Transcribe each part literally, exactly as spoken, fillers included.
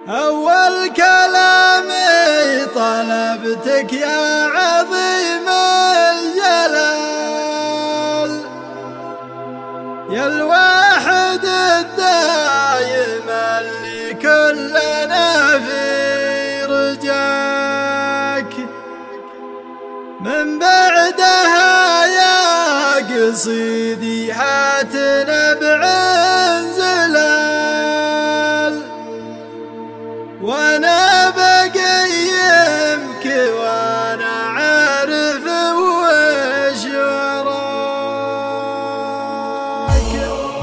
أول كلامي طلبتك يا عظيم الجلال، يا الواحد الدايم اللي كلنا في رجاك. من بعدها يا قصيدي هاتنا بعنزلال، وانا بقيمك وانا عارف وش وراك.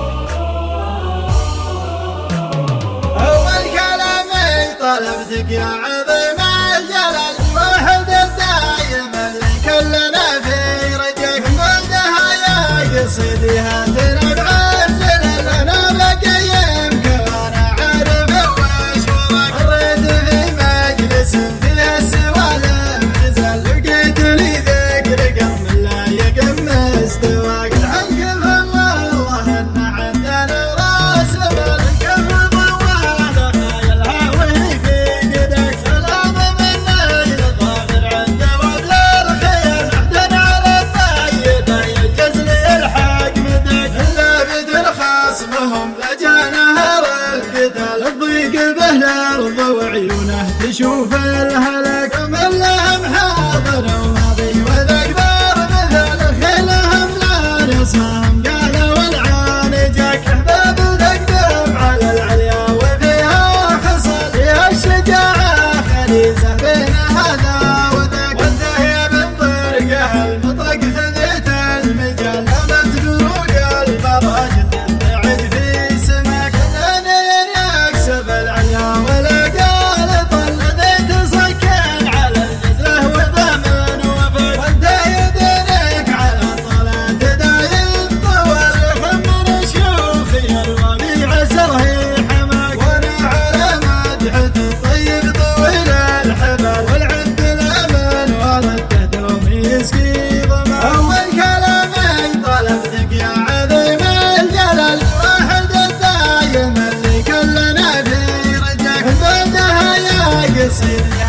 اول كلامي طلبتك يا عظيم الجلال، الواحد الدايم اللي كلنا في رجاك. بعدها يا قصيدي هاتنا بعزلال، انا بقيمك وانا عارف وش وراك. مريت في مجلس فيه السوالف نزل، لقيت لي ذكر قم لا يقم استواك. الحق فالله الله ان عندنا راس مال، كف ضوانا خايلها وهي في قدك. سلام منا الظاهر عنده وبل الخير، نحتن على الطيب ينجز لي الحق مدك. الا بدل خصمهم لجانهر القتال، الضيق باهل الارض وعيونه تشوف الهلك. من لهم حاضر وماضي وذا كبار مثل خيلهم لا نصهم قالوا العان جاك. احباب تقدم على العليا وفيها خصل، فيها الشجاعة خليزة بين هذا وذاك. وانت يا بن طرقه المطرق خذيت المجال، لمت بروق المراجل تبعد في سماك. انني اكسب العليا ولا قال طل، ذيت صكن على الجزله وضمن وفق. وانت يدينك على الطلعة دايم طول، خمر شيوخي الربيع سره حماك. وانا على مدحة الطيب طويل الحبال، والعد الامن ورده دوم يسقي ظما. اول كلامي طلبتك يا عظيم الجلال، الواحد الدايم اللي كلنا في رجاك. بعدها يا قصيدي